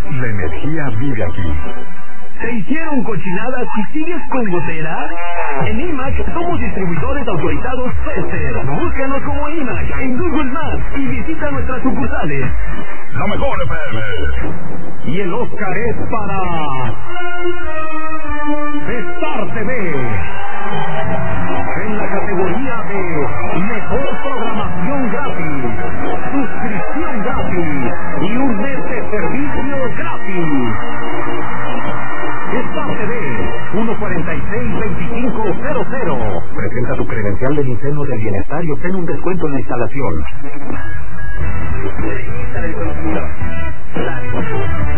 La energía vive aquí. ¿Te hicieron cochinadas y sigues con goteras? En IMAX somos distribuidores autorizados Pfizer. Búscanos como IMAX en Google Maps y visita nuestras sucursales. La mejor FM. Y el Oscar es para Star TV. En la categoría de Mejor Programación Gratis, Suscripción Gratis y un mes de servicio gratis. Star TV 146-2500. Presenta tu credencial del Incendio del Bienestar y obtén un descuento en la instalación.